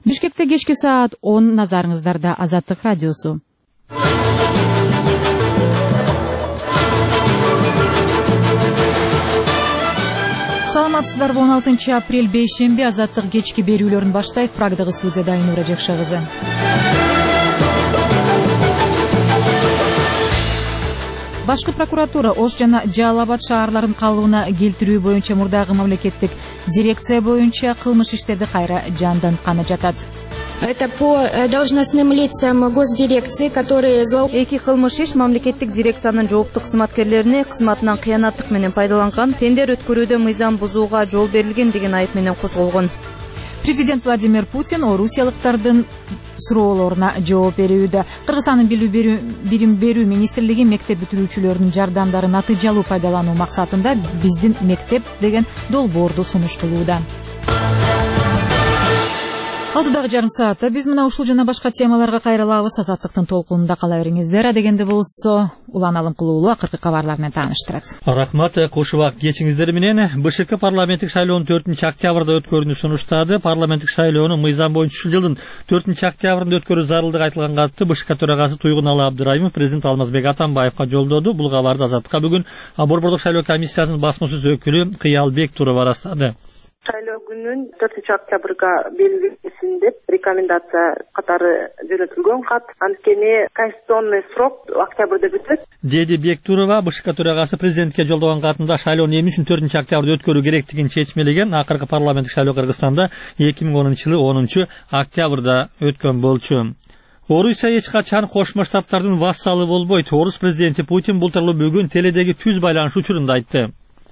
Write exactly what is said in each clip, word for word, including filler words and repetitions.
Бишкекте кечки саат он, назарыңыздарда Азаттык радиосу. Саламатсыздарбы, он алтынчы апрель бейшемби Азаттык кечки берүүлөрүн баштайт. Прагдагы студияда Айнура Жакшы кызы. Башкы прокуратура Ош жана Жалал Абад шаарларын калыбына келтирүү боюнча мурдагы мамлекеттик дирекция боюнча кылмыш иштерди кайра жандантканы жатат. Это по должностным лицам госдирекции, которые зло... Эки кылмыш иш мамлекеттик дирекциянын жооптуу кызматкерлерине кызматынан кыянаттык менен пайдаланган, тендер өткөрүүдө мыйзам бузууга жол берилген деген айып менен козголгон. Президент Владимир Путин орусиялыктардын суроолоруна жооп берүүдө. Кыргызстандын билим берүү министрлиги мектеп бүтүрүүчүлөрүнүн жардамдарын натыйжалуу пайдалануу максатында биздин мектеп деген долбоорду сунуш кылууда. Алдыдагы жарым саатта биз мына ушул жана башка темаларга кайрылабыз. Азаттыктын толкунунда кала бериңиздер. Адегенде болсо Улан Алым Кулуулу акыркы кабарлар менен тааныштырат. Рахмат, кошубак кечиңиздер менен. БШК парламенттик шайлоонун төртүнчү октябрда өткөрүүнү сунуштады. Парламенттик шайлоону мыйзам боюнча ушул жылдын төртүнчү октябрында өткөрүү зарылдыгы айтылганга аты БШК төрагасы Туйгуналы Абдырайымов президент Алмазбек Атамбаевга жолдоду. Бул кабарды Азаттыкка бүгүн Борбордук шайлоо комиссиясынын басма сөз өкүлү Кыялбек Турова ырастады. Шайлоо күнүн төртүнчү октябрга белгиленсин деп рекомендация катары жөнөтүлгөн кат. Анткени конституционный срок октябрда бүтөт. Деди Бектурова БШК төрагасы президентке жолдогон катында шайлоону эмне үчүн төртүнчү октябрда өткөрүү керектигин чечмелеген. Акыркы парламенттик шайлоо Кыргызстанда эки миң онунчу жылы онунчу октябрда өткөн болчу. Орусия эч качан Кошмо Штаттардын вассалы болбойт. Орус президенти Путин бул тууралуу бүгүн теледеги түз байланыш учурунда айтты.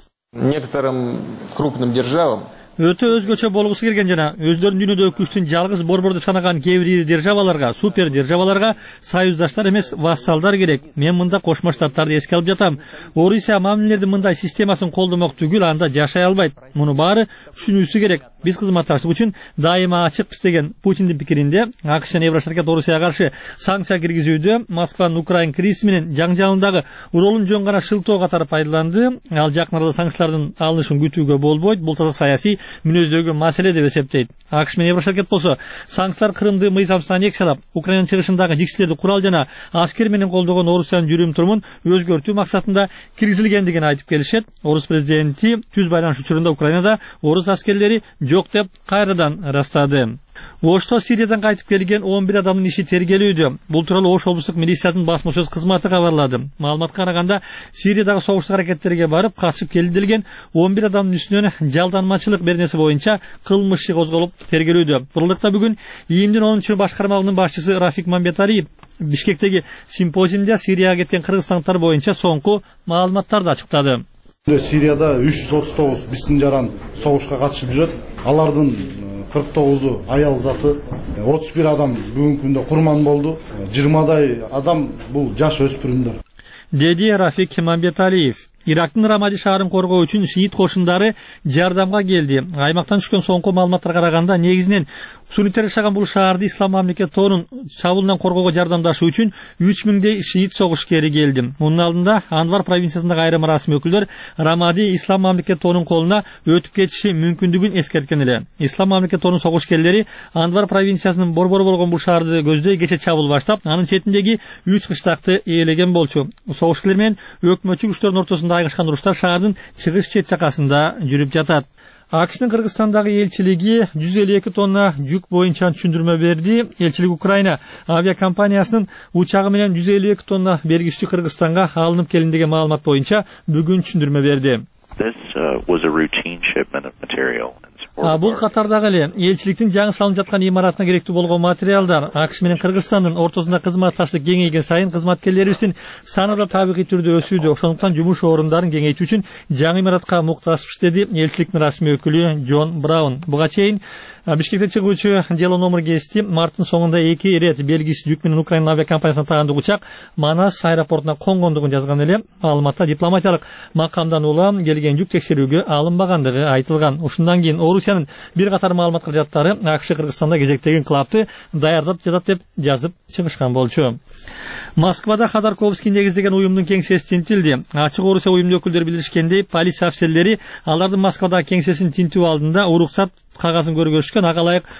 Некоторым крупным державам Өтө өзгөчө болгусу келген жана өздөрүнүн дүйнөдөгү күчтүн жалгыз борбор деп санаган кээ бир державаларга, супер державаларга союздаштар эмес, вассалдар керек. Мен мында Кошмо Штаттарды эске алып жатам. Орусия мамилелердин мындай системасын колдомок түгүл, анда жашай албайт. Муну баары түшүнүүсү керек. Биз кызматташтык үчүн дайыма ачыкпыз деген Путиндин пикиринде АКШ жана Еврошаркет Орусияга каршы санкция киргизүүдө Москванын Украин кризиси менен жаңжалындагы ролун жөн гана шылтоо катары пайдаланды. Ал жакын арада санкциялардын алынышын күтүүгө болбойт. Бул таза саясий мүнөздөгү маселе деп эсептейт. АКШ менен Еврошаркет болсо санкциялар Крымды мыйзамсыз аннексиялап, Украинанын чыгышындагы жикчилерди курал жана аскер менен колдогон Орусиянын жүрүм турумун өзгөртүү максатында киргизилгендигин айтып келишет. Орус президенти түз байланыш учурунда Украинада орус аскерлери жок деп кайрадан ырастады. Ошто Сириядан кайтып келген он бир адамдын иши тергелүүдө. Бул тууралуу Ош облустук милициянын басма сөз кызматы кабарлады. Маалыматка караганда, Сириядагы согуштук аракеттерге барып, катышып келилдилген он бир адамдын үстүнөн жалданмачылык беренеси боюнча кылмыш иши козголуп тергелүүдө. Бурундукта бүгүн ИИМдин онунчу башкармалыгынын башчысы Рафик Мамбеталиев Бишкектеги симпозиумда Сирияга кеткен кыргызстандыктар боюнча соңку маалыматтарды ачыктады. Сирияда үч жүз отуз тогуз биздин жаран согушка катышып жүрөт. Алардын кырк тогузу аял заты, отуз бир адам бүгүнкү күндө курман болду. жыйырмадай адам бул жаш өспүрүмдөр. Деди Рафик Мамбеталиев. Ирактын Рамади шаарын коргоо үчүн шиит кошундары жардамга келди. Аймактан түшкөн соңку маалыматтарга караганда, негизинен сунниттер жашаган бул шаарды Ислам мамлекет торунун чабуулунан коргоого жардамдашуу үчүн үч миңдей шиит согушкери келди. Мунун алдында Анвар провинциясындагы айрым расмий өкүлдөр Рамади Ислам мамлекет торунун колуна өтүп кетиши мүмкүндүгүн эскерткен эле. Ислам мамлекет торунун согушкерлери Анвар провинциясынын борбору болгон бул шаарды көздөй кече чабуул баштап, анын четиндеги үч кыштакты ээлеген болчу. Согушкерлер менен өкмөтчү күчтөрдүн ортосунда айгышкан уруштар шаардын чыгыш чет жакасында жүрүп жатат. АКШнын Кыргызстандагы элчилиги жүз элүү эки тонна жүк боюнча түшүндүрмө берди. Элчилик Украина авиакомпаниясынын учагы менен жүз элүү эки тонна бергичти Кыргызстанга алынып келин деген маалымат боюнча бүгүн түшүндүрмө берди. Бул катардагы эле элчиликтин жаңы салынып жаткан имаратына керектүү болгон материалдар. АКШ менен Кыргызстандын ортосунда кызматташтык кеңейген сайын кызматкерлерибиздин саны да табигый түрдө өсүүдө. Ошондуктан жумуш орундарын кеңейтүү үчүн жаңы имаратка муктажбыз, деди элчиликтин расмий өкүлү Джон Браун. Буга чейин Бишкекте чыгуучу дело номер кести марттын соңунда эки ирет белгисиз жүк менен Украина авиакомпаниясына таандык учак Манас аэропортуна конгондугун жазган эле. Маалыматта дипломатиялык макамдан улам келген жүк текшерүүгө алынбагандыгы айтылган. Ушундан кийин Орусиянын бир катар маалымат каражаттары АКШ Кыргызстанда кезектеги инкылапты даярдап жатат деп жазып чыгышкан болчу. Москвада Ходорковский негиздеген уюмдун кеңсеси тинтилди. Ачык Орусия уюмдун өкүлдөрү билдиришкендей, полиция офицерлери алардын Москвадагы кеңсесин тинтүү алдында уруксат кагазын көргөзүшкөн. Ага ылайык